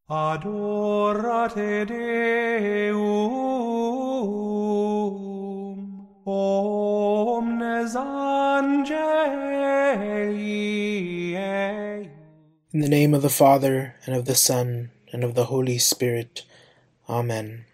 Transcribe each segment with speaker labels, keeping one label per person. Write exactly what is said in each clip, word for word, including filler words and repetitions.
Speaker 1: Adorate Deum, omnes angeli eius.
Speaker 2: In the name of the Father, and of the Son, and of the Holy Spirit. Amen.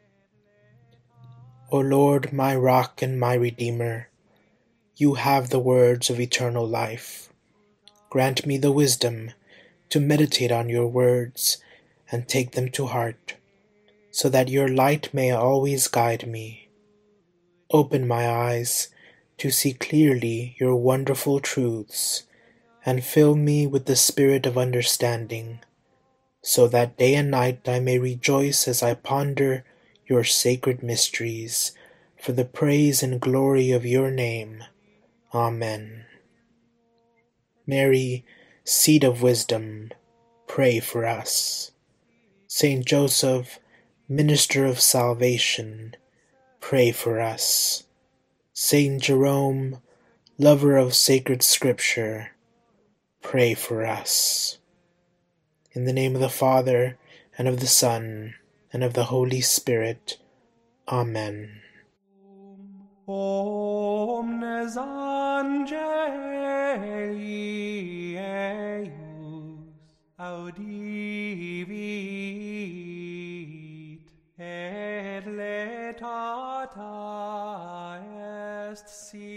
Speaker 2: O Lord, my rock and my redeemer, you have the words of eternal life. Grant me the wisdom to meditate on your words and take them to heart, so that your light may always guide me. Open my eyes to see clearly your wonderful truths, and fill me with the spirit of understanding, so that day and night I may rejoice as I ponder your sacred mysteries, for the praise and glory of your name. Amen. Mary, seat of wisdom, pray for us. Saint Joseph, minister of salvation, pray for us. Saint Jerome, lover of sacred scripture, pray for us. In the name of the Father, and of the Son, and of the Holy Spirit. Amen.
Speaker 1: Omnes angeli eius audivit, et laetata est si